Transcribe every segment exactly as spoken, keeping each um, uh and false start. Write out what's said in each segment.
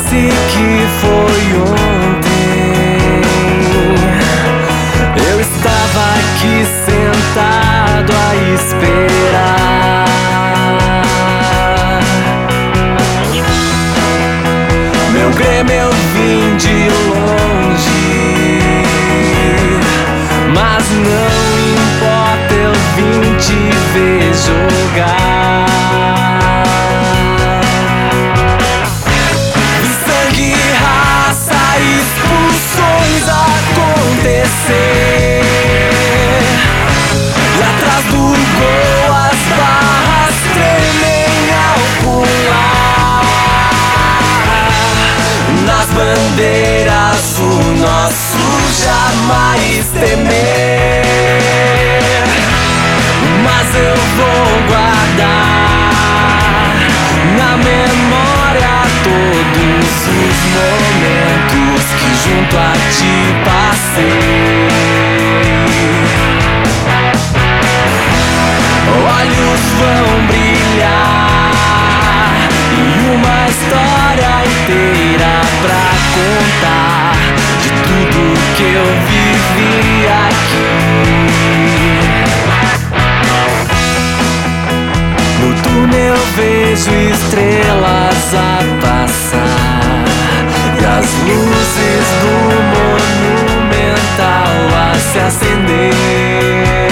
parece que foi ontem. Eu estava aqui sentado a esperar. Meu Grêmio eu vim de longe, mas não importa, eu vim te ver jogar. Sangue, raça, expulsões acontecer. Lá atrás do gol as barras tremem ao pular. Nas bandeiras o nosso jamais temer. Mas eu vou guardar na memória todos os momentos que junto a ti passei. Olhos vão brilhar e uma história inteira pra contar de tudo que eu vivi aqui. No túnel vejo estrelas a passar e as luzes do Monumental a se acender.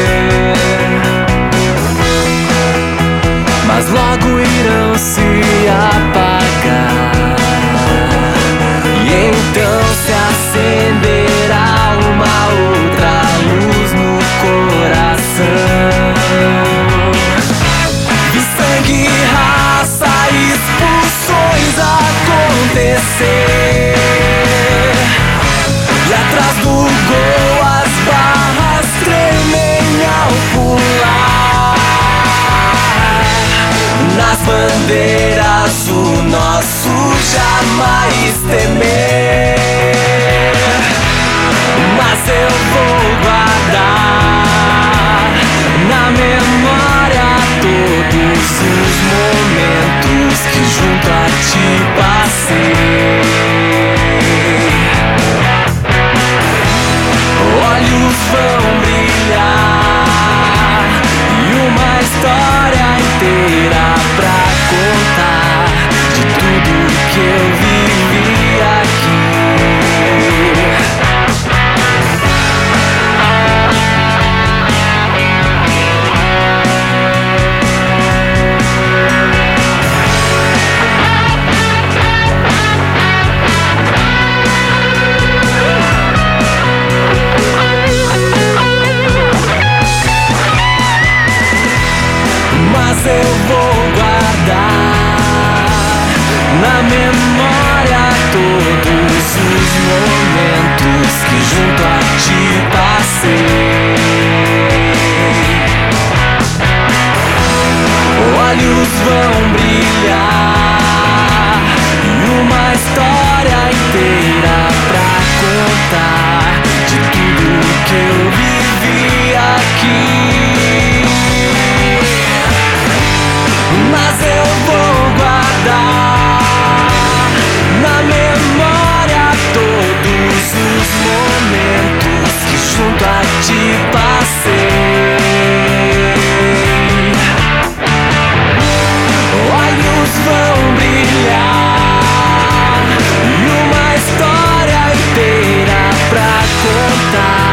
Mas logo irão se apagar e então se acenderá uma outra luz no coração. Vi sangue, raça, expulsões acontecer. E atrás do gol as barras tremem ao pular. Nas bandeiras o nosso jamais temer. Mas eu vou guardar na memória todos os momentos que junto a ti passei. Olhos vão brilhar e uma história inteira pra contar de tudo que eu vivi aqui. Mas eu vou guardar na memória todos os momentos que junto a ti passei. Olhos vão brilhar e uma história inteira pra contar de tudo que eu vivi aqui. Mas eu vou guardar na memória todos os momentos que junto a ti passei. Olhos vão brilhar e uma história inteira pra contar